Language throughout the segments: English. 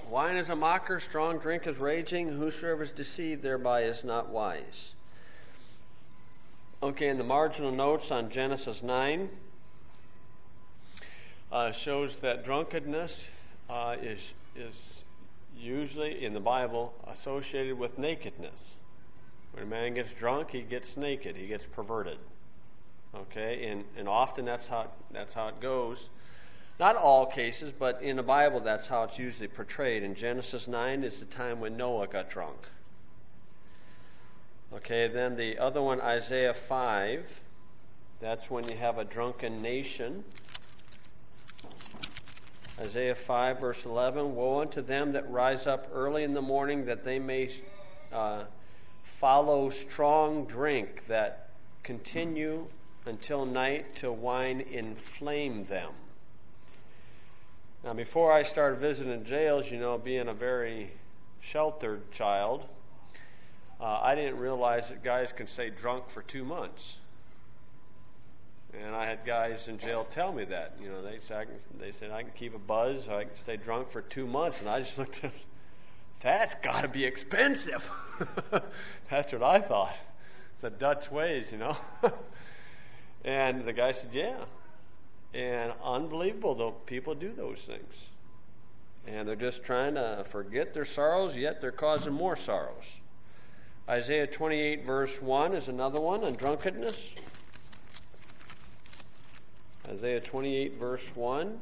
Wine is a mocker, strong drink is raging. Whosoever is deceived thereby is not wise. Okay, in the marginal notes on Genesis 9, shows that drunkenness is usually in the Bible associated with nakedness. When a man gets drunk, he gets naked, he gets perverted. Okay, and often that's how it goes. Not all cases, but in the Bible that's how it's usually portrayed. In Genesis 9 is the time when Noah got drunk. Okay, then the other one, Isaiah 5, that's when you have a drunken nation. Isaiah 5, verse 11, woe unto them that rise up early in the morning, that they may follow strong drink, that continue until night, till wine inflame them. Now, before I started visiting jails, being a very sheltered child, I didn't realize that guys can stay drunk for 2 months. And I had guys in jail tell me that. They said I can keep a buzz, I can stay drunk for 2 months. And I just looked at, that's got to be expensive. That's what I thought. The Dutch ways, And the guy said, yeah. And unbelievable, though, people do those things. And they're just trying to forget their sorrows, yet they're causing more sorrows. Isaiah 28, verse 1 is another one on drunkenness. Isaiah 28, verse 1.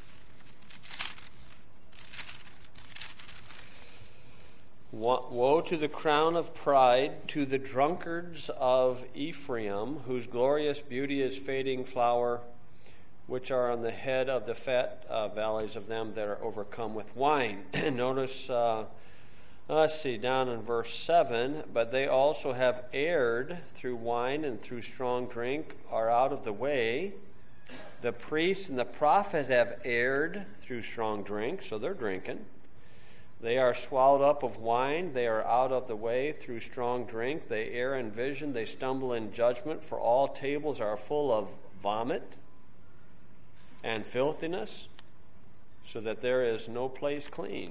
Woe to the crown of pride, to the drunkards of Ephraim, whose glorious beauty is fading flower, which are on the head of the fat valleys of them that are overcome with wine. Notice, let's see, down in verse 7, but they also have erred through wine and through strong drink, are out of the way. The priests and the prophets have erred through strong drink, so they're drinking. They are swallowed up of wine. They are out of the way through strong drink. They err in vision. They stumble in judgment, for all tables are full of vomit and filthiness, so that there is no place clean.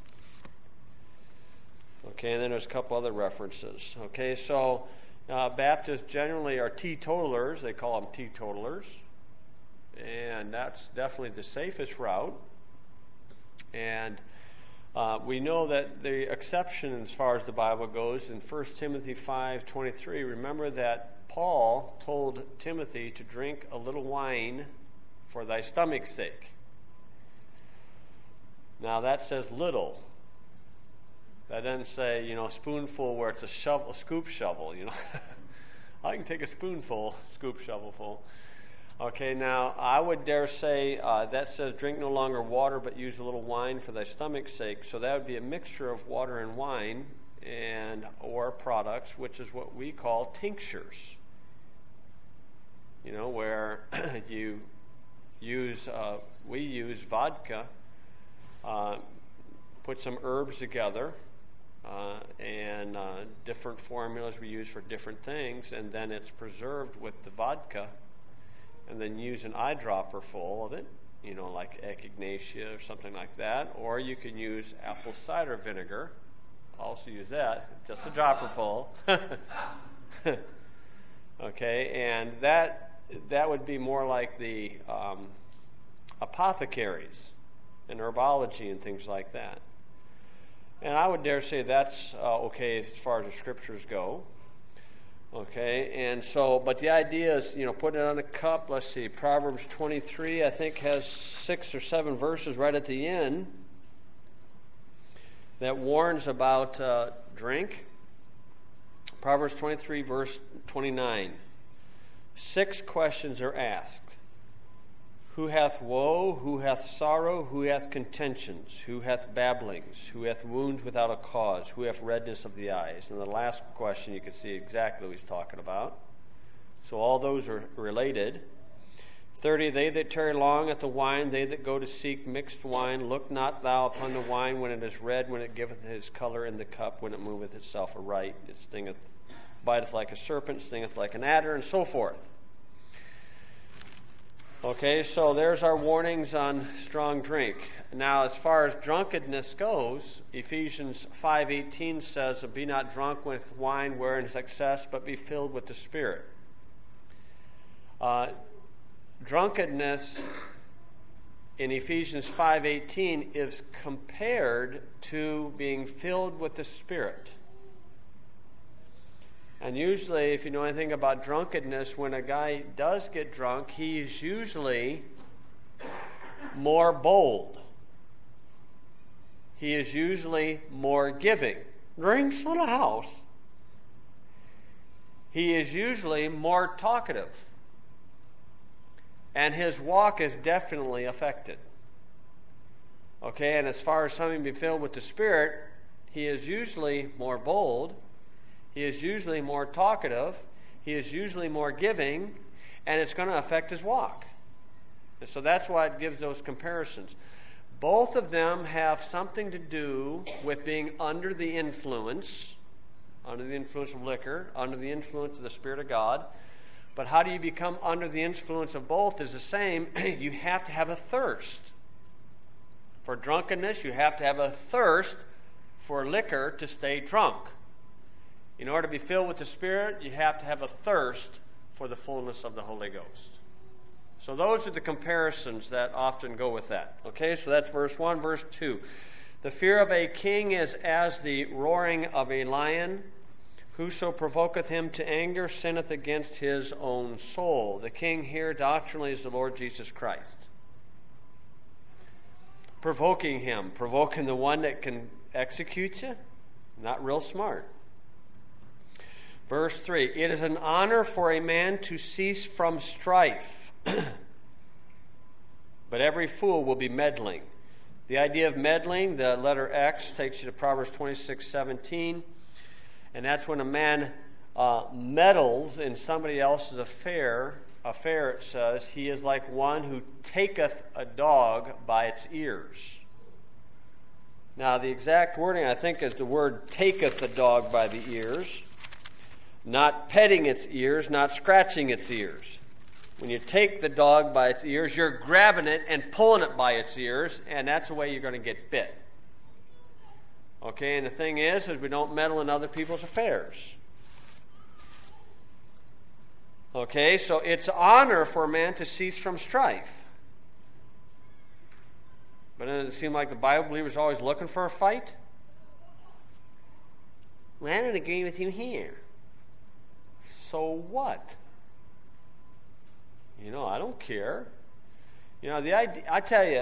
Okay, and then there's a couple other references. Okay, so Baptists generally are teetotalers. They call them teetotalers. And that's definitely the safest route. And we know that the exception as far as the Bible goes in 1 Timothy 5:23, remember that Paul told Timothy to drink a little wine for thy stomach's sake. Now that says little. That doesn't say, spoonful where it's a scoop shovel, I can take a spoonful, scoop shovelful. Okay, now I would dare say that says drink no longer water, but use a little wine for thy stomach's sake. So that would be a mixture of water and wine or products, which is what we call tinctures. Where we use vodka, put some herbs together, and different formulas we use for different things, and then it's preserved with the vodka, and then use an eyedropper full of it, like echinacea or something like that, or you can use apple cider vinegar. Also use that, just a dropper full. Okay, and that would be more like the apothecaries and herbology and things like that. And I would dare say that's okay as far as the scriptures go. Okay, and so, but the idea is, put it on a cup. Let's see, Proverbs 23, I think, has 6 or 7 verses right at the end that warns about drink. Proverbs 23, verse 29. 6 questions are asked. Who hath woe? Who hath sorrow? Who hath contentions? Who hath babblings? Who hath wounds without a cause? Who hath redness of the eyes? And the last question, you can see exactly what he's talking about. So all those are related. 30, they that tarry long at the wine, they that go to seek mixed wine, look not thou upon the wine when it is red, when it giveth his color in the cup, when it moveth itself aright. It stingeth, biteth like a serpent, stingeth like an adder, and so forth. Okay, so there's our warnings on strong drink. Now, as far as drunkenness goes, Ephesians 5:18 says, "Be not drunk with wine wherein is excess, but be filled with the Spirit." Drunkenness in Ephesians 5:18 is compared to being filled with the Spirit. And usually, if you know anything about drunkenness, when a guy does get drunk, he is usually more bold. He is usually more giving. Drinks in the house. He is usually more talkative. And his walk is definitely affected. Okay, and as far as something being filled with the Spirit, he is usually more bold. He is usually more talkative. He is usually more giving. And it's going to affect his walk. And so that's why it gives those comparisons. Both of them have something to do with being under the influence of liquor, under the influence of the Spirit of God. But how do you become under the influence of both is the same. You have to have a thirst. For drunkenness, you have to have a thirst for liquor to stay drunk. In order to be filled with the Spirit, you have to have a thirst for the fullness of the Holy Ghost. So those are the comparisons that often go with that. Okay, so that's verse 1. Verse 2. The fear of a king is as the roaring of a lion. Whoso provoketh him to anger sinneth against his own soul. The king here doctrinally is the Lord Jesus Christ. Provoking the one that can execute you, not real smart. Verse 3, it is an honor for a man to cease from strife, but every fool will be meddling. The idea of meddling, the letter X, takes you to Proverbs 26:17, and that's when a man meddles in somebody else's affair, it says, he is like one who taketh a dog by its ears. Now, the exact wording, I think, is the word taketh a dog by the ears. Not petting its ears, not scratching its ears. When you take the dog by its ears, you're grabbing it and pulling it by its ears, and that's the way you're going to get bit. Okay, and the thing is we don't meddle in other people's affairs. Okay, so it's honor for a man to cease from strife. But doesn't it seem like the Bible believer is always looking for a fight? Well, I don't agree with you here. So what? I don't care. The idea, I tell you,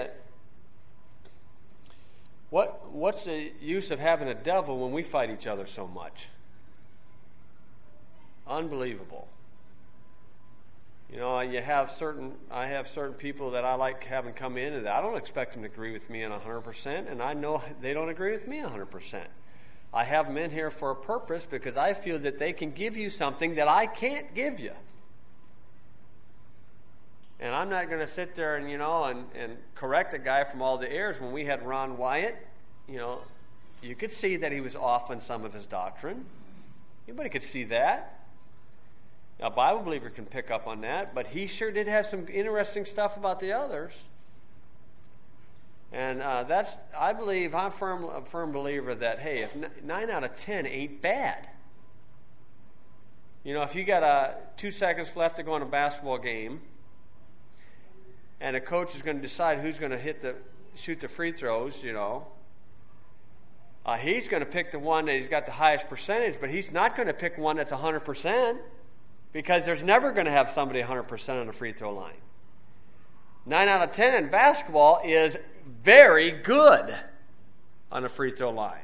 what's the use of having a devil when we fight each other so much? Unbelievable. I have certain people that I like having come in, and I don't expect them to agree with me 100%, and I know they don't agree with me 100%. I have them in here for a purpose because I feel that they can give you something that I can't give you. And I'm not going to sit there and correct the guy from all the errors. When we had Ron Wyatt, you could see that he was off on some of his doctrine. Anybody could see that. A Bible believer can pick up on that, but he sure did have some interesting stuff about the others. And I'm a firm believer that, hey, if 9 out of 10 ain't bad. If you got 2 seconds left to go in a basketball game, and a coach is going to decide who's going to shoot the free throws, he's going to pick the one that he's got the highest percentage, but he's not going to pick one that's 100%, because there's never going to have somebody 100% on the free throw line. 9 out of 10 in basketball is very good on the free throw line.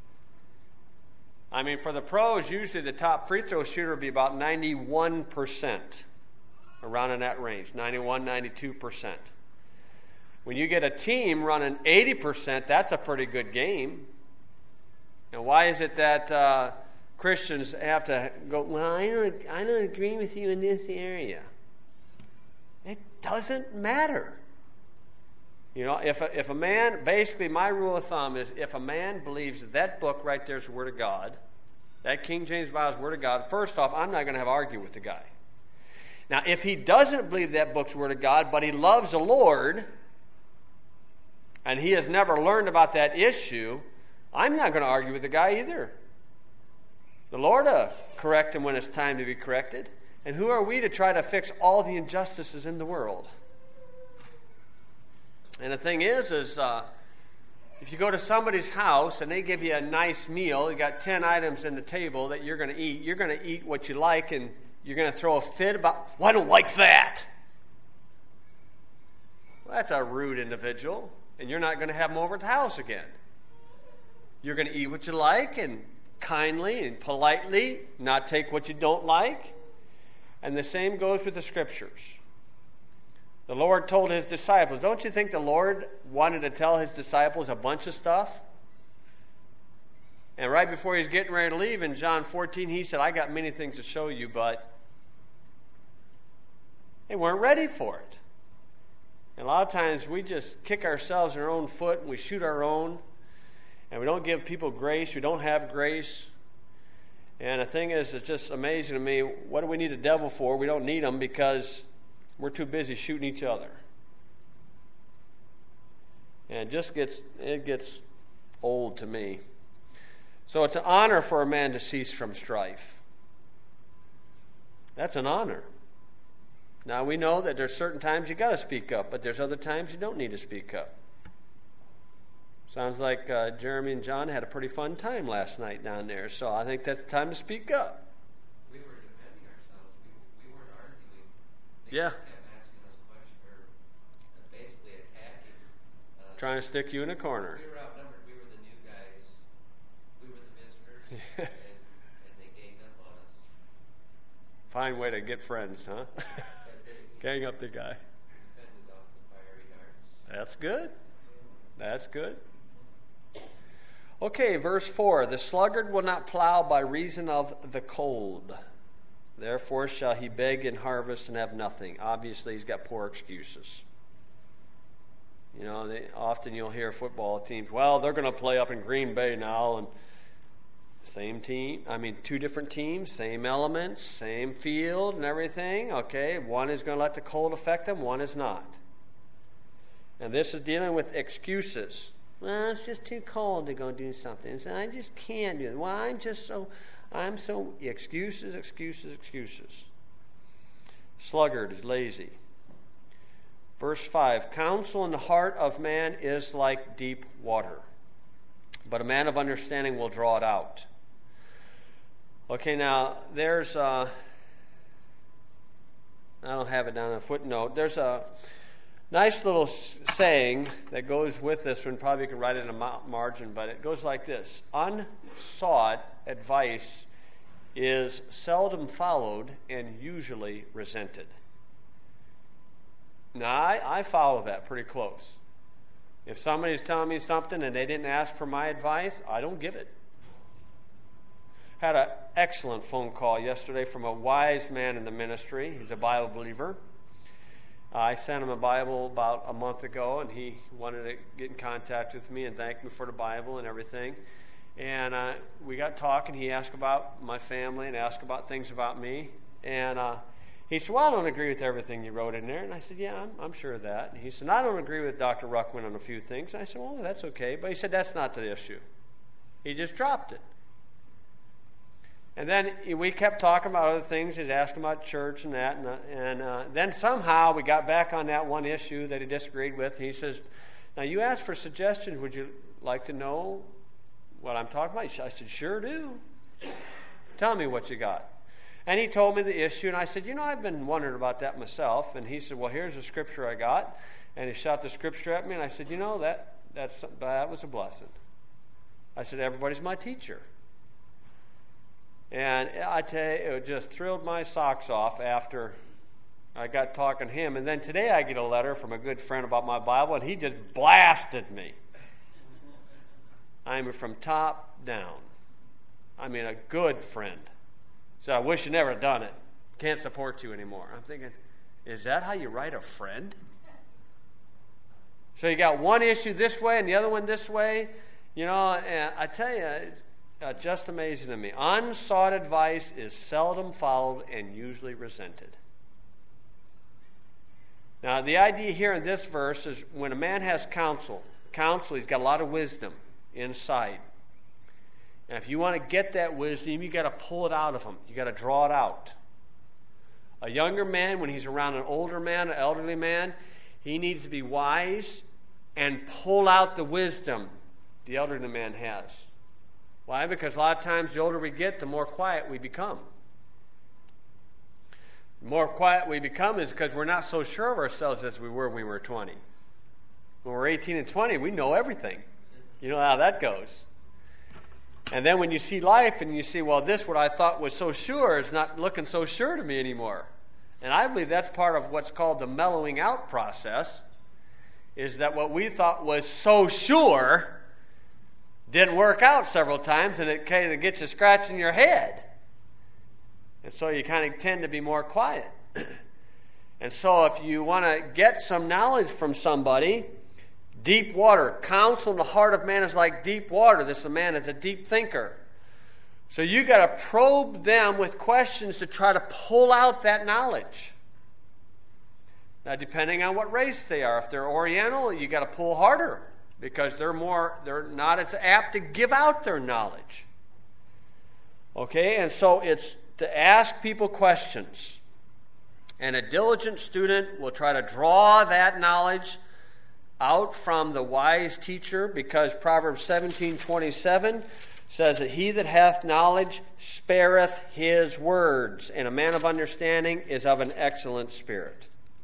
For the pros, usually the top free throw shooter will be about 91%, around in that range, 91, 92%. When you get a team running 80%, that's a pretty good game. Now, why is it that Christians have to go, well, I don't agree with you in this area? It doesn't matter. If a man, basically my rule of thumb is if a man believes that book right there is the Word of God, that King James Bible is the Word of God, first off, I'm not going to have to argue with the guy. Now, if he doesn't believe that book's Word of God, but he loves the Lord, and he has never learned about that issue, I'm not going to argue with the guy either. The Lord will correct him when it's time to be corrected. And who are we to try to fix all the injustices in the world? And the thing is if you go to somebody's house and they give you a nice meal, you got 10 items in the table that you're going to eat what you like, and you're going to throw a fit about, well, I don't like that. Well, that's a rude individual, and you're not going to have them over at the house again. You're going to eat what you like and kindly and politely, not take what you don't like. And the same goes with the Scriptures. The Lord told his disciples, don't you think the Lord wanted to tell his disciples a bunch of stuff? And right before he's getting ready to leave in John 14, he said, I got many things to show you, but they weren't ready for it. And a lot of times we just kick ourselves in our own foot and we shoot our own, and we don't give people grace. We don't have grace. And the thing is, it's just amazing to me, what do we need a devil for? We don't need him because we're too busy shooting each other. And it gets old to me. So it's an honor for a man to cease from strife. That's an honor. Now we know that there's certain times you got to speak up, but there's other times you don't need to speak up. Sounds like Jeremy and John had a pretty fun time last night down there, so I think that's the time to speak up. We were defending ourselves. We weren't arguing. They Yeah. just kept asking us questions, or basically attacking us. Trying to stick you in a corner. We were outnumbered. We were the new guys. We were the visitors, and they ganged up on us. Fine way to get friends, huh? Gang up the guy. Defended off the fiery darts. That's good. That's good. Okay, verse 4. The sluggard will not plow by reason of the cold. Therefore shall he beg in harvest and have nothing. Obviously, he's got poor excuses. You know, often you'll hear football teams, well, they're going to play up in Green Bay now, and same team, two different teams, same elements, same field and everything. Okay, one is going to let the cold affect them, one is not. And this is dealing with excuses. Well, it's just too cold to go do something. So I just can't do it. Well, I'm so excuses. Sluggard is lazy. Verse 5, counsel in the heart of man is like deep water, but a man of understanding will draw it out. Okay, now there's I don't have it down in a footnote. There's a nice little saying that goes with this one. Probably you can write it in a margin, but it goes like this. Unsought advice is seldom followed and usually resented. Now, I follow that pretty close. If somebody's telling me something and they didn't ask for my advice, I don't give it. Had an excellent phone call yesterday from a wise man in the ministry. He's a Bible believer. I sent him a Bible about a month ago, and he wanted to get in contact with me and thank me for the Bible and everything. And we got talking. He asked about my family and asked about things about me. And he said, well, I don't agree with everything you wrote in there. And I said, yeah, I'm sure of that. And he said, I don't agree with Dr. Ruckman on a few things. And I said, well, that's okay. But he said, that's not the issue. He just dropped it. And then we kept talking about other things. He's asking about church and that. And then somehow we got back on that one issue that he disagreed with. He says, now you asked for suggestions. Would you like to know what I'm talking about? I said, sure do. Tell me what you got. And he told me the issue. And I said, I've been wondering about that myself. And he said, well, here's the scripture I got. And he shot the scripture at me. And I said, that was a blessing. I said, everybody's my teacher. And I tell you, it just thrilled my socks off after I got talking to him. And then today I get a letter from a good friend about my Bible, and he just blasted me. From top down. A good friend. So I wish you never done it. Can't support you anymore. I'm thinking, is that how you write a friend? So you got one issue this way and the other one this way. And I tell you, just amazing to me. Unsought advice is seldom followed and usually resented. Now, the idea here in this verse is when a man has counsel, he's got a lot of wisdom inside. And if you want to get that wisdom, you got to pull it out of him. You got to draw it out. A younger man, when he's around an older man, an elderly man, he needs to be wise and pull out the wisdom the elderly man has. Why? Because a lot of times the older we get, the more quiet we become. The more quiet we become is because we're not so sure of ourselves as we were when we were 20. When we're 18 and 20, we know everything. You know how that goes. And then when you see life and you see, well, this, what I thought was so sure, is not looking so sure to me anymore. And I believe that's part of what's called the mellowing out process, is that what we thought was so sure didn't work out several times, and it kind of gets you scratching your head. And so you kind of tend to be more quiet. And so if you want to get some knowledge from somebody, deep water. Counsel in the heart of man is like deep water. This man is a deep thinker. So you got to probe them with questions to try to pull out that knowledge. Now, depending on what race they are, if they're Oriental, you got to pull harder because they're not as apt to give out their knowledge. Okay, and so it's to ask people questions. And a diligent student will try to draw that knowledge out from the wise teacher, because Proverbs 17:27 says that he that hath knowledge spareth his words, and a man of understanding is of an excellent spirit.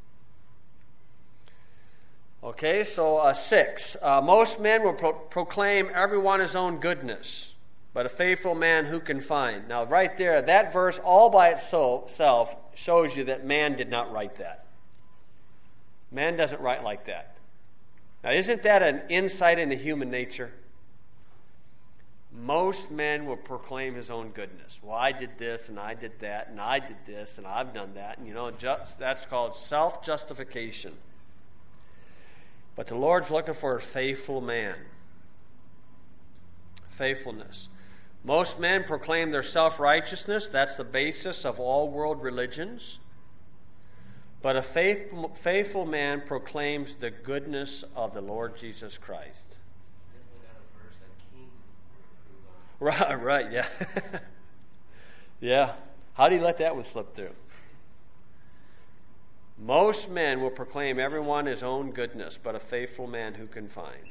Okay, so 6. Most men will proclaim everyone his own goodness, but a faithful man who can find? Now, right there, that verse all by itself shows you that man did not write that. Man doesn't write like that. Now, isn't that an insight into human nature? Most men will proclaim his own goodness. Well, I did this, and I did that, and I did this, and I've done that. And, that's called self-justification. But the Lord's looking for a faithful man. Faithfulness. Most men proclaim their self-righteousness. That's the basis of all world religions. But a faithful man proclaims the goodness of the Lord Jesus Christ. Right, yeah. Yeah. How do you let that one slip through? Most men will proclaim everyone his own goodness, but a faithful man who can find?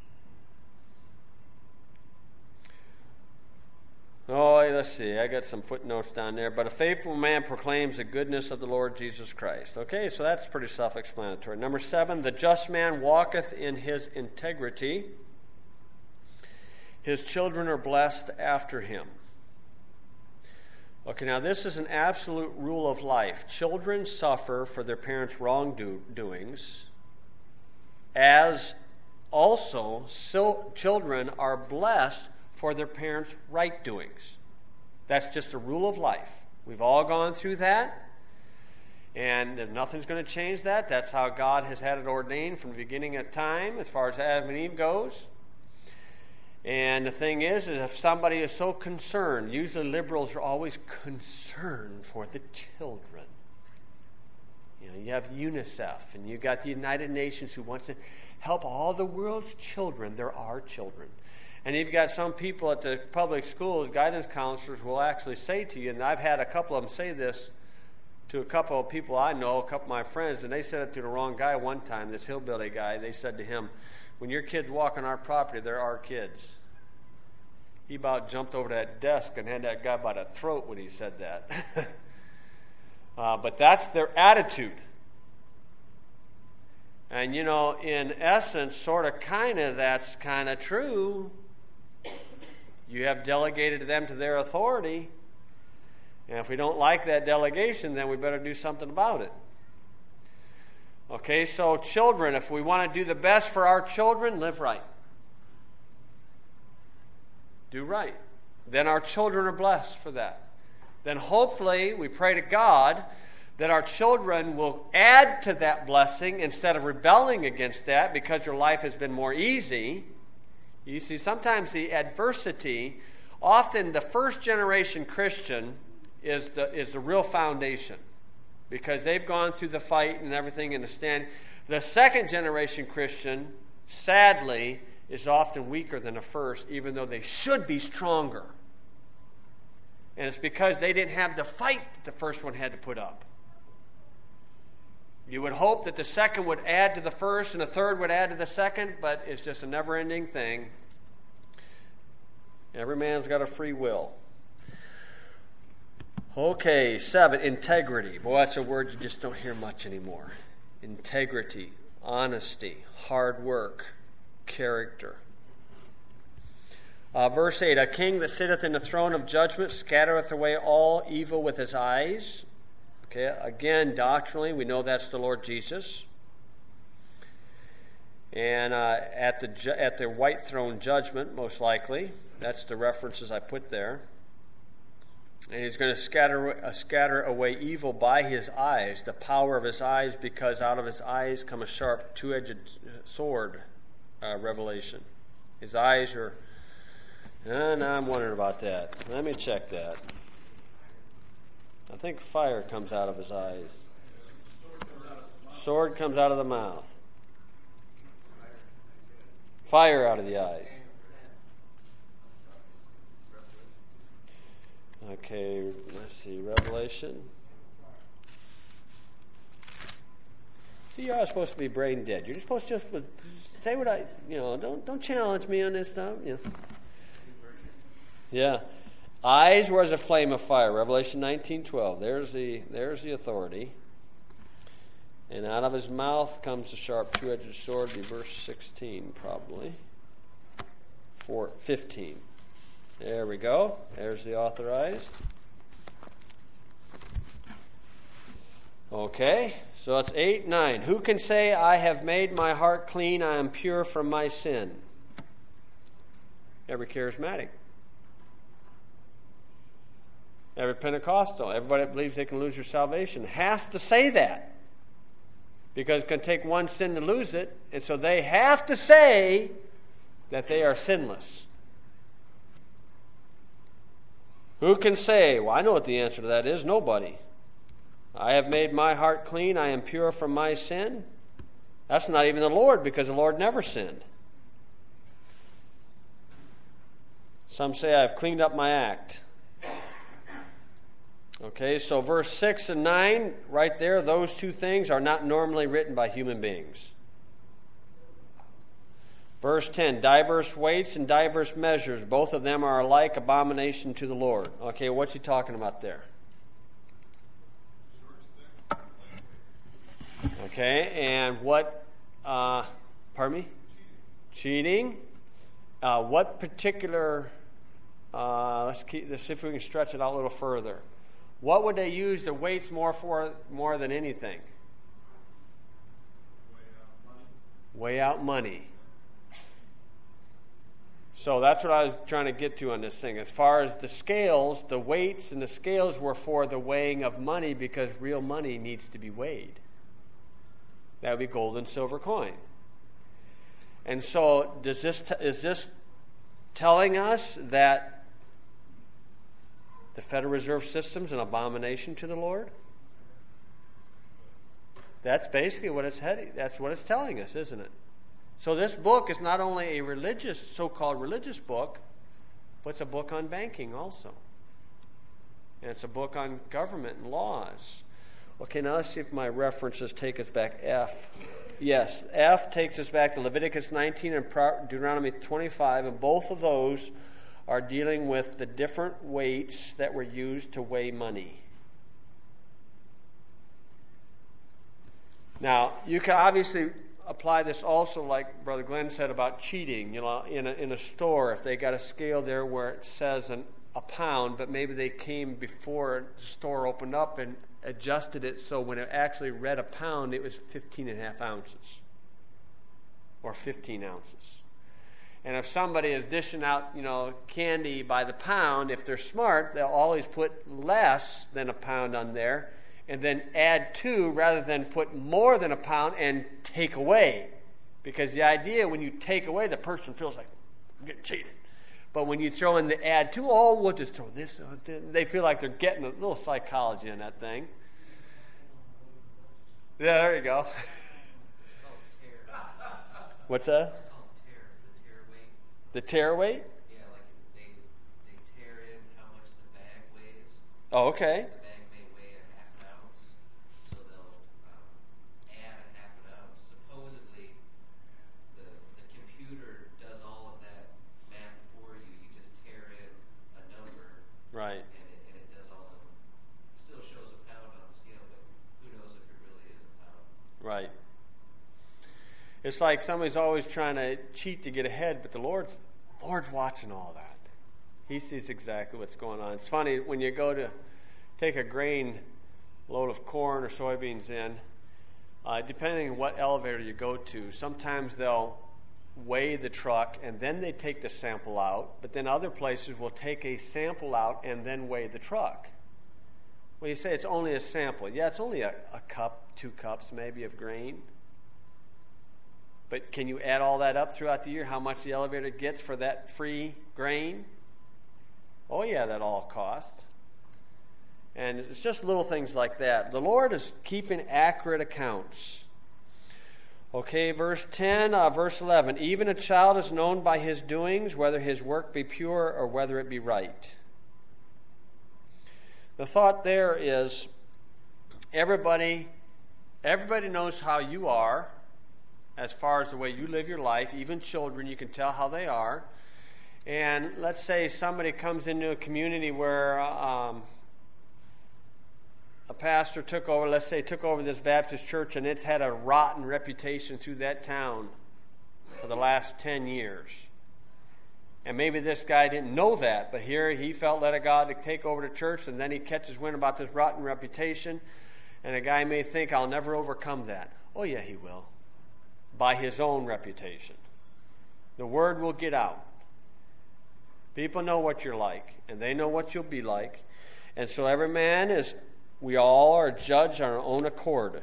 Oh, let's see. I got some footnotes down there. But a faithful man proclaims the goodness of the Lord Jesus Christ. Okay, so that's pretty self-explanatory. Number 7, the just man walketh in his integrity. His children are blessed after him. Okay, now this is an absolute rule of life. Children suffer for their parents' wrongdoings, as also children are blessed for their parents' right doings. That's just a rule of life. We've all gone through that, and nothing's going to change that. That's how God has had it ordained from the beginning of time as far as Adam and Eve goes. And the thing is if somebody is so concerned, usually liberals are always concerned for the children. You have UNICEF, and you got the United Nations who wants to help all the world's children. There are children. And you've got some people at the public schools, guidance counselors will actually say to you, and I've had a couple of them say this to a couple of people I know, a couple of my friends, and they said it to the wrong guy one time, this hillbilly guy. They said to him, when your kids walk on our property, they're our kids. He about jumped over that desk and had that guy by the throat when he said that. But that's their attitude. And, in essence, sort of, that's kind of true. You have delegated them to their authority. And if we don't like that delegation, then we better do something about it. Okay, so children, if we want to do the best for our children, live right. Do right. Then our children are blessed for that. Then hopefully we pray to God that our children will add to that blessing instead of rebelling against that because your life has been more easy. You see, sometimes the adversity, often the first generation Christian is the real foundation. because they've gone through the fight and everything and the stand. The second generation Christian, sadly, is often weaker than the first, even though they should be stronger. And it's because they didn't have the fight that the first one had to put up. You would hope that the second would add to the first and the third would add to the second, but it's just a never-ending thing. Every man's got a free will. Okay, 7, integrity. Boy, that's a word you just don't hear much anymore. Integrity, honesty, hard work, character. Verse 8, a king that sitteth in the throne of judgment scattereth away all evil with his eyes. Okay, again, doctrinally, we know that's the Lord Jesus. And at the white throne judgment, most likely, that's the references I put there. And he's going to scatter away evil by his eyes, the power of his eyes, because out of his eyes come a sharp, two-edged sword, Revelation. His eyes are... now I'm wondering about that. Let me check that. I think fire comes out of his eyes. Sword comes out of the mouth. Fire out of the eyes. Okay, let's see. Revelation. See, you're all supposed to be brain dead. You're supposed to just say what I, don't challenge me on this stuff. Yeah. Eyes were as a flame of fire. Revelation 19:12. There's the authority. And out of his mouth comes a sharp two-edged sword. Be verse 16 probably. 15. There we go. There's the authorized. Okay, so it's 8, 9. Who can say, I have made my heart clean, I am pure from my sin? Every charismatic. Every Pentecostal. Everybody that believes they can lose their salvation has to say that. Because it can take one sin to lose it, and so they have to say that they are sinless. Who can say? Well, I know what the answer to that is. Nobody. I have made my heart clean. I am pure from my sin. That's not even the Lord, because the Lord never sinned. Some say, I've cleaned up my act. Okay, so verse 6 and 9, right there, those two things are not normally written by human beings. Verse 10, diverse weights and diverse measures, both of them are alike abomination to the Lord. Okay, what's he talking about there? Okay, and what, pardon me? Cheating. What particular, let's see if we can stretch it out a little further. What would they use the weights more than anything? Weigh out money. So that's what I was trying to get to on this thing. As far as the scales, the weights and the scales were for the weighing of money, because real money needs to be weighed. That would be gold and silver coin. And so is this telling us that the Federal Reserve System is an abomination to the Lord? That's basically what it's heading. That's what it's telling us, isn't it? So this book is not only a religious, so-called religious book, but it's a book on banking also. And it's a book on government and laws. Okay, now let's see if my references take us back. F. Yes, F takes us back to Leviticus 19 and Deuteronomy 25, and both of those are dealing with the different weights that were used to weigh money. Now, you can obviously apply this also, like Brother Glenn said about cheating. In a store, if they got a scale there where it says a pound, but maybe they came before the store opened up and adjusted it so when it actually read a pound, it was 15.5 ounces or 15 ounces. And if somebody is dishing out, candy by the pound, if they're smart, they'll always put less than a pound on there and then add 2 rather than put more than a pound and take away. Because the idea, when you take away, the person feels like, I'm getting cheated. But when you throw in the add 2, we'll just throw this. They feel like they're getting a little psychology on that thing. Yeah, there you go. It's called tear. What's that? It's called tear. The tear weight. The tear weight? Yeah, like they tear in how much the bag weighs. Oh, okay. The bag may weigh a half an ounce, so they'll add a half an ounce. Supposedly, the computer does all of that math for you. You just tear in a number, Right. and it does all of. Still shows a pound on the scale, but who knows if it really is a pound? Right. It's like somebody's always trying to cheat to get ahead, but the Lord's watching all that. He sees exactly what's going on. It's funny, when you go to take a grain load of corn or soybeans in, depending on what elevator you go to, sometimes they'll weigh the truck and then they take the sample out, but then other places will take a sample out and then weigh the truck. Well, you say it's only a sample. Yeah, it's only a cup, 2 cups maybe of grain. But can you add all that up throughout the year, how much the elevator gets for that free grain? Oh, yeah, that all costs. And it's just little things like that. The Lord is keeping accurate accounts. Okay, verse 10, verse 11. Even a child is known by his doings, whether his work be pure or whether it be right. The thought there is everybody knows how you are as far as the way you live your life. Even children, you can tell how they are. And let's say somebody comes into a community where a pastor took over this Baptist church, and it's had a rotten reputation through that town for the last 10 years. And maybe this guy didn't know that, but here he felt led of God to take over the church, and then he catches wind about this rotten reputation, and a guy may think, I'll never overcome that. Oh, yeah, he will. By his own reputation. The word will get out. People know what you're like, and they know what you'll be like. And so every man we all are judged on our own accord.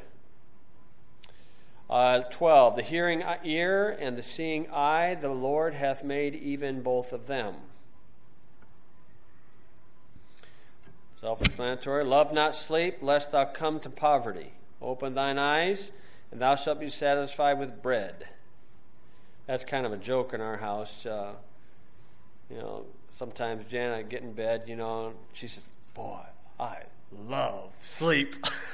12, the hearing ear and the seeing eye, the Lord hath made even both of them. Self-explanatory. Love not sleep, lest thou come to poverty. Open thine eyes, and thou shalt be satisfied with bread. That's kind of a joke in our house. Sometimes Jana get in bed, she says, boy, I love sleep.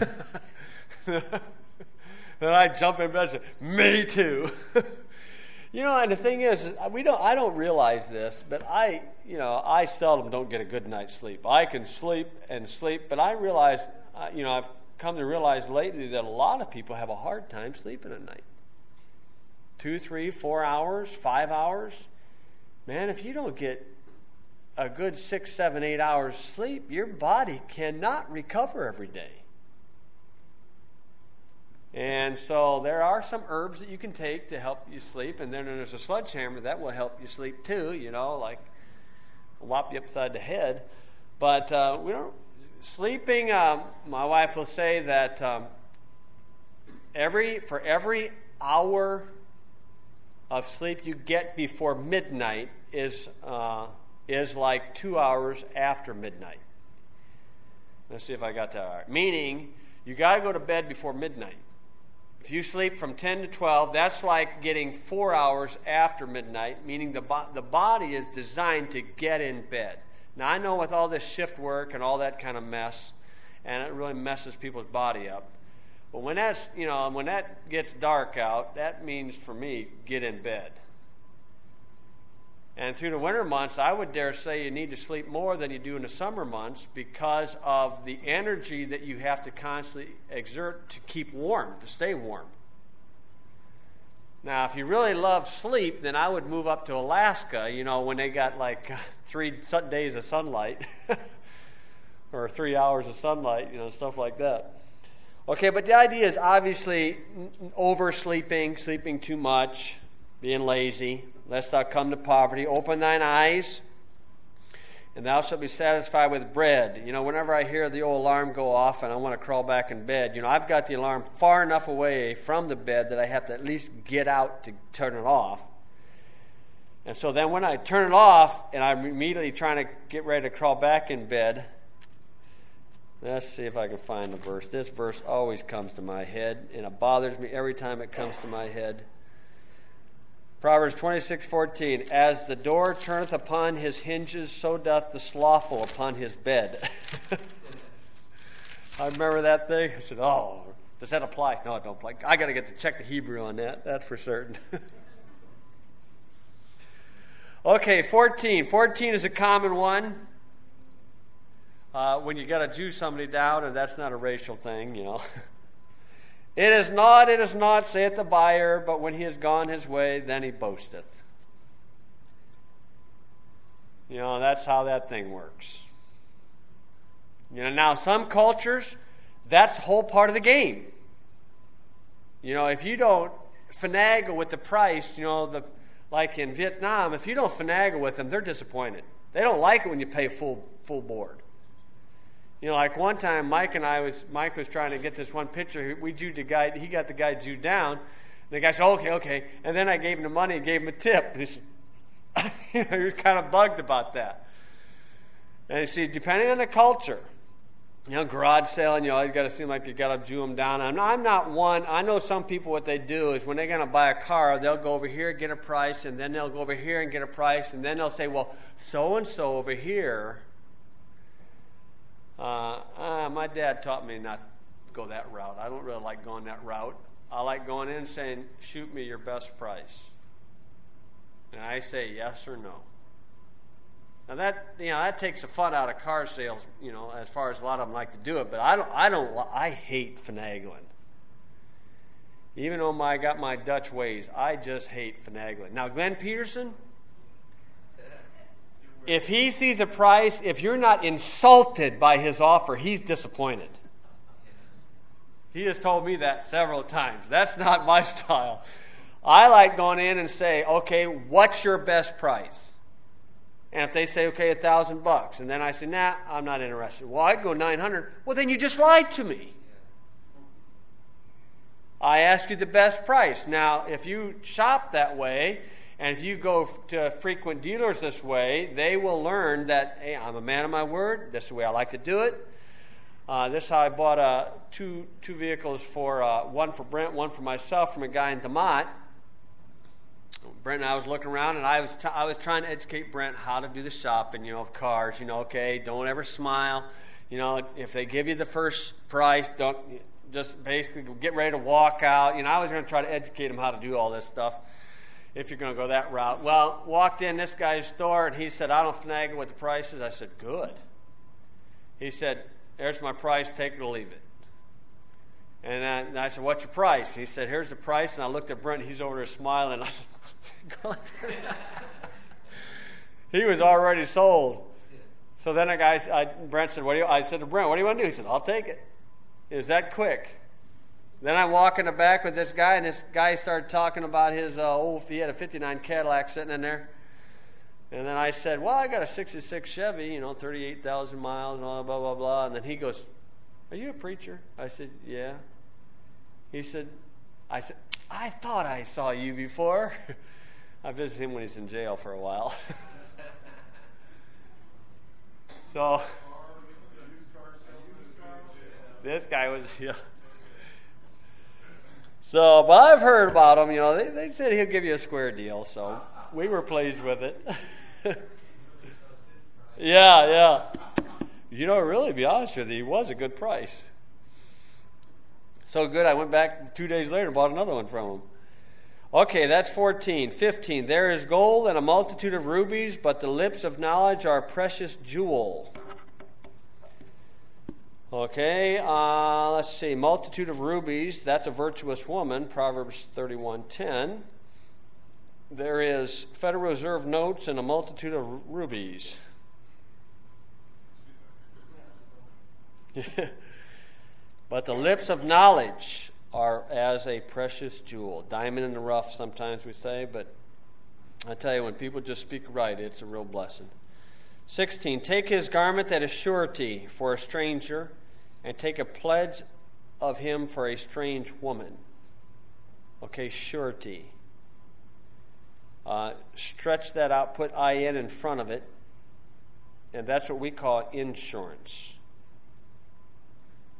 Then I jump in bed and say, me too. And the thing is, I don't realize this, but I seldom don't get a good night's sleep. I can sleep, but I realize, I've come to realize lately that a lot of people have a hard time sleeping at night. 2, 3, 4 hours, 5 hours. Man, if you don't get a good 6, 7, 8 hours sleep, your body cannot recover every day. And so there are some herbs that you can take to help you sleep, and then there's a sledgehammer that will help you sleep too, like whop you upside the head. But we don't sleeping. My wife will say that for every hour of sleep you get before midnight is like 2 hours after midnight. Let's see if I got that all right. Meaning, you got to go to bed before midnight. If you sleep from 10 to 12, that's like getting 4 hours after midnight, meaning the body is designed to get in bed. Now, I know with all this shift work and all that kind of mess, and it really messes people's body up. But when that gets dark out, that means for me, get in bed. And through the winter months, I would dare say you need to sleep more than you do in the summer months because of the energy that you have to constantly exert to keep warm, to stay warm. Now, if you really love sleep, then I would move up to Alaska, when they got like 3 days of sunlight or 3 hours of sunlight, stuff like that. Okay, but the idea is obviously oversleeping, sleeping too much, being lazy. Lest thou come to poverty. Open thine eyes, and thou shalt be satisfied with bread. Whenever I hear the old alarm go off and I want to crawl back in bed, I've got the alarm far enough away from the bed that I have to at least get out to turn it off. And so then when I turn it off and I'm immediately trying to get ready to crawl back in bed, Let's see if I can find the verse. This verse always comes to my head, and it bothers me every time it comes to my head. Proverbs 26:14, as the door turneth upon his hinges, so doth the slothful upon his bed. I remember that thing. I said, oh, does that apply? No, it don't apply. I got to get to check the Hebrew on that. That's for certain. Okay, 14. 14 is a common one. When you got to Jew somebody down, and that's not a racial thing, you know. It is not, saith the buyer, but when he is gone his way, then he boasteth. You know, that's how that thing works. You know, now some cultures, that's the whole part of the game. You know, if you don't finagle with the price, you know, like in Vietnam, if you don't finagle with them, they're disappointed. They don't like it when you pay full board. You know, like one time, Mike was trying to get this one picture. We Jewed the guy. He got the guy Jewed down. And the guy said, okay. And then I gave him the money and gave him a tip. And he said, you know, he was kind of bugged about that. And you see, depending on the culture, you know, garage selling, you always got to seem like you got to Jew them down. I'm not one. I know some people, what they do is when they're going to buy a car, they'll go over here, get a price, and then they'll go over here and get a price, and then they'll say, well, so-and-so over here. My dad taught me not to go that route. I don't really like going that route. I like going in and saying, shoot me your best price. And I say yes or no. Now that takes the fun out of car sales, you know, as far as a lot of them like to do it, but I hate finagling. Even though I got my Dutch ways, I just hate finagling. Now Glenn Peterson, if he sees a price, if you're not insulted by his offer, he's disappointed. He has told me that several times. That's not my style. I like going in and say, okay, what's your best price? And if they say, okay, $1,000, and then I say, nah, I'm not interested. Well, I'd go $900. Well, then you just lied to me. I asked you the best price. Now, if you shop that way, and if you go to frequent dealers this way, they will learn that, hey, I'm a man of my word. This is the way I like to do it. This is how I bought two vehicles, one for Brent, one for myself, from a guy in DeMott. Brent and I was looking around, and I was trying to educate Brent how to do the shopping, you know, of cars. You know, okay, don't ever smile. You know, if they give you the first price, don't just basically get ready to walk out. You know, I was going to try to educate him how to do all this stuff if you're going to go that route. Well, walked in this guy's store, and he said, I don't finagle with the prices. I said, good. He said, there's my price, take it or leave it. And I said, what's your price? He said, here's the price. And I looked at Brent, he's over there smiling. I said, God. He was already sold. So then Brent said, I said to Brent, what do you want to do? He said, I'll take it. It was that quick. Then I walk in the back with this guy, and this guy started talking about his he had a 59 Cadillac sitting in there. And then I said, well, I got a 66 Chevy, you know, 38,000 miles and all blah, blah, blah. And then he goes, are you a preacher? I said, yeah. I said, I thought I saw you before. I visited him when he's in jail for a while. So, this guy was, yeah. So, but I've heard about him, you know, they said he'll give you a square deal, so we were pleased with it. Yeah. You know, really, to be honest with you, he was a good price. So good, I went back 2 days later and bought another one from him. Okay, that's 14. 15, there is gold and a multitude of rubies, but the lips of knowledge are a precious jewel. Okay, let's see. Multitude of rubies, that's a virtuous woman, Proverbs 31:10. There is Federal Reserve notes and a multitude of rubies. But the lips of knowledge are as a precious jewel. Diamond in the rough, sometimes we say, but I tell you, when people just speak right, it's a real blessing. 16, take his garment that is surety for a stranger, and take a pledge of him for a strange woman. Okay, surety. Stretch that out, put IN in front of it, and that's what we call insurance.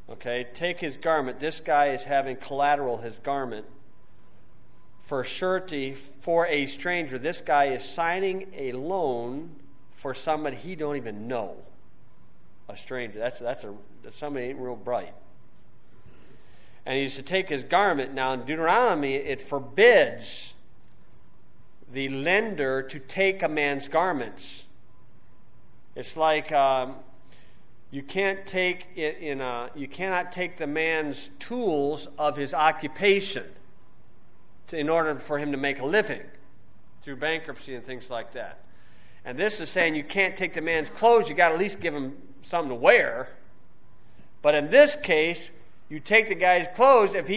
Okay, take his garment. This guy is having collateral, his garment, for surety for a stranger. This guy is signing a loan for somebody he don't even know. A stranger. That's somebody ain't real bright. And he's to take his garment. Now in Deuteronomy, it forbids the lender to take a man's garments. It's like you cannot take the man's tools of his occupation in order for him to make a living through bankruptcy and things like that. And this is saying you can't take the man's clothes. You got to at least give him something to wear. But in this case, you take the guy's clothes if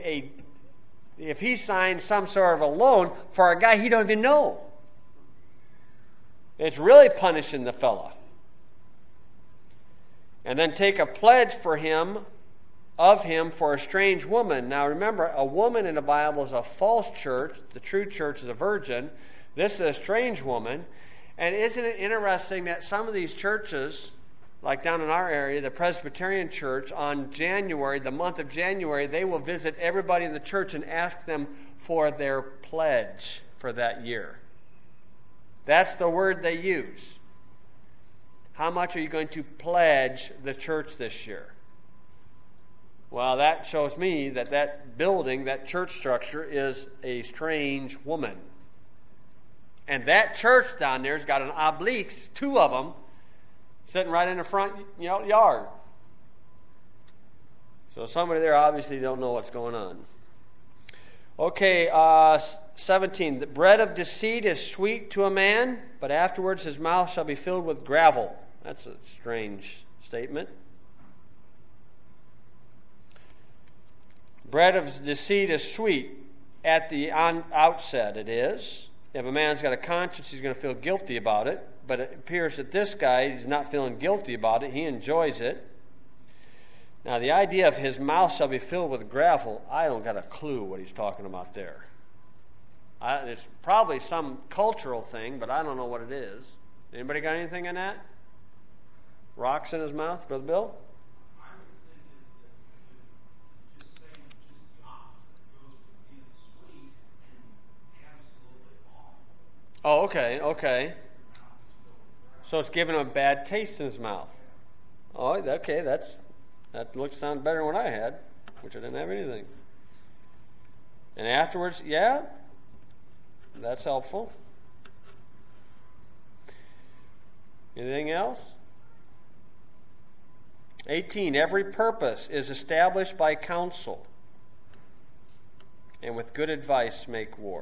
he signed some sort of a loan for a guy he don't even know. It's really punishing the fella. And then take a pledge of him for a strange woman. Now remember, a woman in the Bible is a false church. The true church is a virgin. This is a strange woman. And isn't it interesting that some of these churches, like down in our area, the Presbyterian Church, on January, the month of January, they will visit everybody in the church and ask them for their pledge for that year. That's the word they use. How much are you going to pledge the church this year? Well, that shows me that building, that church structure, is a strange woman. And that church down there has got an obliques, 2 of them, sitting right in the front yard. So somebody there obviously don't know what's going on. Okay, 17. The bread of deceit is sweet to a man, but afterwards his mouth shall be filled with gravel. That's a strange statement. Bread of deceit is sweet at the outset, it is. If a man's got a conscience, he's going to feel guilty about it. But it appears that this guy is not feeling guilty about it. He enjoys it. Now, the idea of his mouth shall be filled with gravel, I don't got a clue what he's talking about there. It's probably some cultural thing, but I don't know what it is. Anybody got anything in that? Rocks in his mouth, Brother Bill? I would think that just saying just the opposite goes from being sweet and absolutely awful. Oh, okay. So it's giving him a bad taste in his mouth. Oh, okay, that sounds better than what I had, which I didn't have anything. And afterwards, yeah, that's helpful. Anything else? 18, every purpose is established by counsel, and with good advice make war.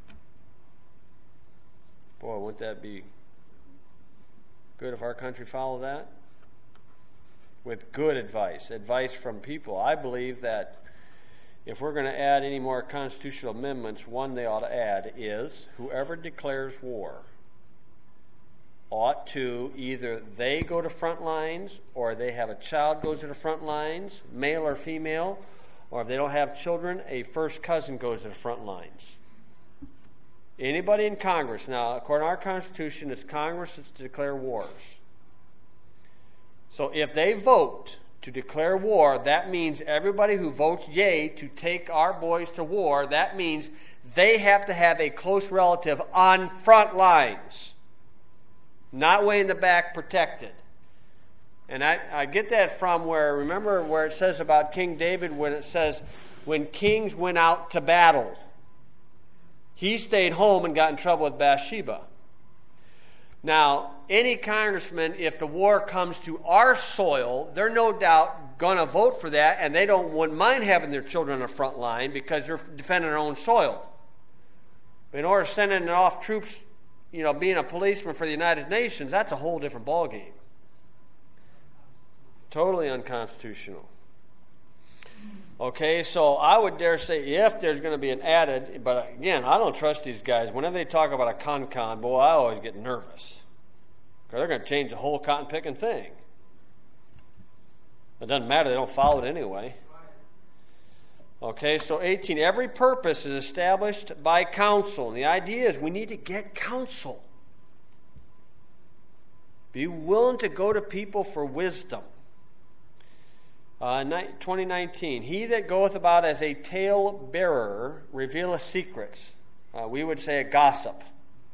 Boy, wouldn't that be good if our country followed that? With good advice from people. I believe that if we're going to add any more constitutional amendments, one they ought to add is whoever declares war ought to either they go to front lines or they have a child goes to the front lines, male or female, or if they don't have children, a first cousin goes to the front lines. Anybody in Congress, now according to our Constitution, it's Congress that's to declare wars. So if they vote to declare war, that means everybody who votes yea to take our boys to war, that means they have to have a close relative on front lines. Not way in the back protected. And I get that from remember where it says about King David, when it says, when kings went out to battle, he stayed home and got in trouble with Bathsheba. Now, any congressman, if the war comes to our soil, they're no doubt going to vote for that, and they wouldn't mind having their children on the front line because they're defending their own soil. But in order to send off troops, being a policeman for the United Nations, that's a whole different ballgame. Totally unconstitutional. Okay, so I would dare say if there's going to be an added, but again, I don't trust these guys. Whenever they talk about a con, boy, I always get nervous. Because they're going to change the whole cotton picking thing. It doesn't matter, they don't follow it anyway. Okay, so 18, every purpose is established by counsel. And the idea is we need to get counsel. Be willing to go to people for wisdom. 2019, he that goeth about as a tale-bearer revealeth secrets. We would say a gossip.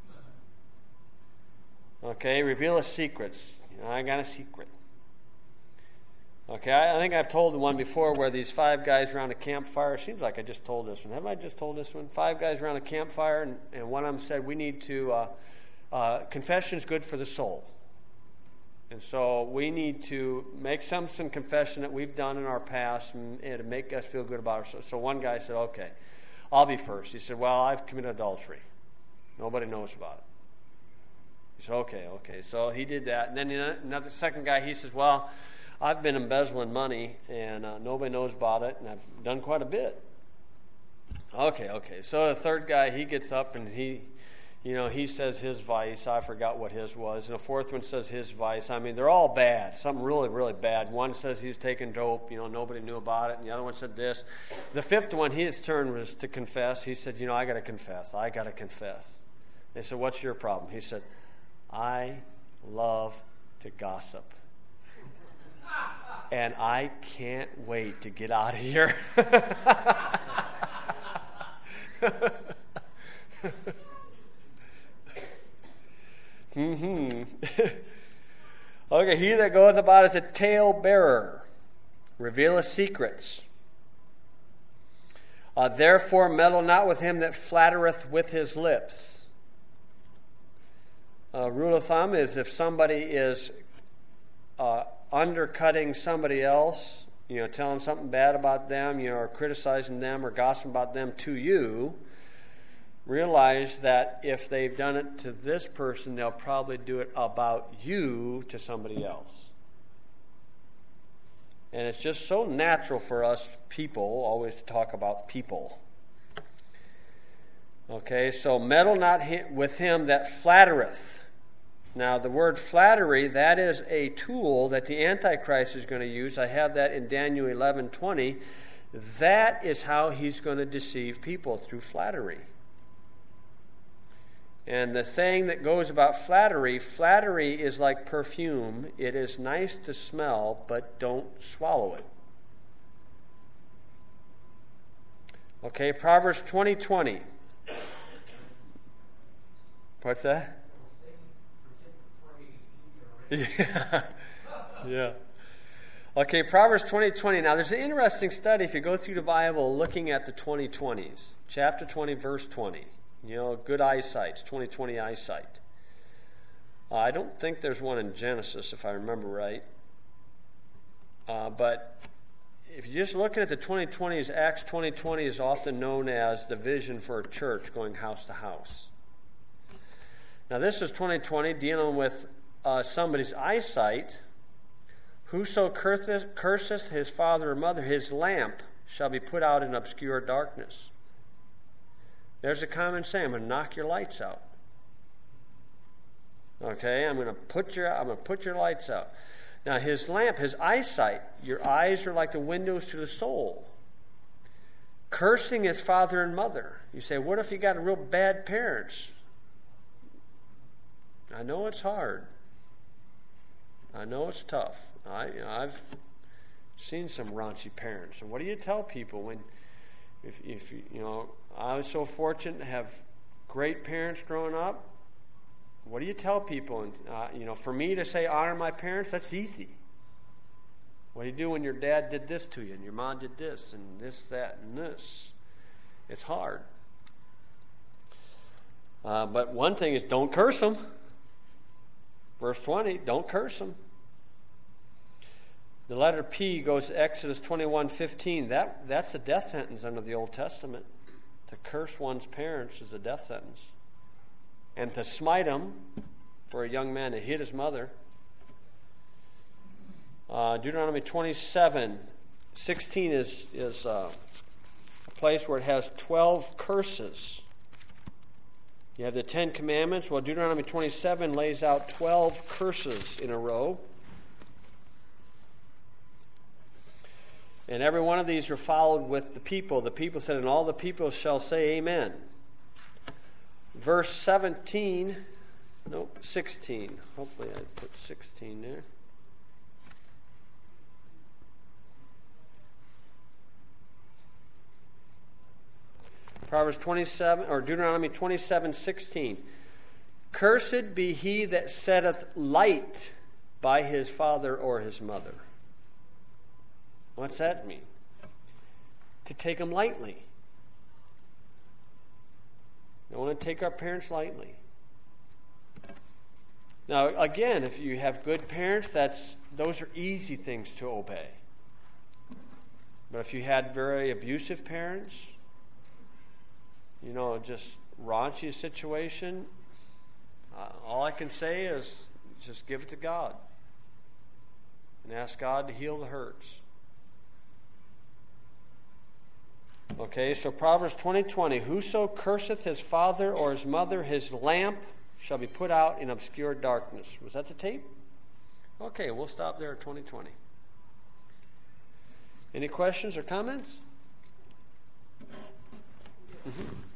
Okay, revealeth secrets. I got a secret. Okay, I think I've told the one before where these 5 guys around a campfire. It seems like I just told this one. Have I just told this one? 5 guys around a campfire, and one of them said, we need to, confession is good for the soul. And so we need to make some confession that we've done in our past and to make us feel good about ourselves. So one guy said, okay, I'll be first. He said, well, I've committed adultery. Nobody knows about it. He said, okay. So he did that. And then second guy, he says, well, I've been embezzling money and nobody knows about it, and I've done quite a bit. Okay. So the third guy, he gets up and he says his vice. I forgot what his was. And the fourth one says his vice. I mean, they're all bad. Something really, really bad. One says he's taking dope. Nobody knew about it. And the other one said this. The fifth one, his turn was to confess. He said, I got to confess. They said, what's your problem? He said, I love to gossip. And I can't wait to get out of here. Okay, he that goeth about as a tale-bearer revealeth secrets. Therefore meddle not with him that flattereth with his lips. Rule of thumb is if somebody is undercutting somebody else, telling something bad about them, or criticizing them or gossiping about them to you, realize that if they've done it to this person, they'll probably do it about you to somebody else. And it's just so natural for us people always to talk about people. Okay, so meddle not with him that flattereth. Now, the word flattery, that is a tool that the Antichrist is going to use. I have that in Daniel 11:20. That is how he's going to deceive people, through flattery. And the saying that goes about flattery is like perfume. It is nice to smell, but don't swallow it. Okay, Proverbs 20:20. What's that? Yeah. Okay, Proverbs 20:20. Now, there's an interesting study if you go through the Bible looking at the 2020s. Chapter 20, verse 20. Good eyesight, 20/20 eyesight. I don't think there's one in Genesis, if I remember right. But if you're just looking at the 2020s, Acts 20:20 is often known as the vision for a church going house to house. Now, this is 2020 dealing with somebody's eyesight. Whoso curseth his father or mother, his lamp shall be put out in obscure darkness. There's a common saying, I'm going to knock your lights out. Okay, I'm going to put your lights out. Now, his lamp, his eyesight, your eyes are like the windows to the soul. Cursing his father and mother. You say, what if you got real bad parents? I know it's hard. I know it's tough. I've seen some raunchy parents. And what do you tell people when, if I was so fortunate to have great parents growing up. What do you tell people? And for me to say honor my parents, that's easy. What do you do when your dad did this to you and your mom did this and this, that, and this? It's hard. But one thing is, don't curse them. Verse 20, don't curse them. The letter P goes to Exodus 21:15. That's a death sentence under the Old Testament. To curse one's parents is a death sentence. And to smite them, for a young man to hit his mother. Deuteronomy 27:16 is a place where it has 12 curses. You have the 10 Commandments. Well, Deuteronomy 27 lays out 12 curses in a row. And every one of these are followed with the people. The people said, and all the people shall say amen. Verse 16. Hopefully I put 16 there. Proverbs 27, or Deuteronomy 27:16. Cursed be he that setteth light by his father or his mother. What's that mean? To take them lightly. We don't want to take our parents lightly. Now, again, if you have good parents, those are easy things to obey. But if you had very abusive parents, just raunchy situation, all I can say is just give it to God and ask God to heal the hurts. Okay, so Proverbs 20:20, whoso curseth his father or his mother, his lamp shall be put out in obscure darkness. Was that the tape? Okay, we'll stop there at 2020. Any questions or comments? Mm-hmm.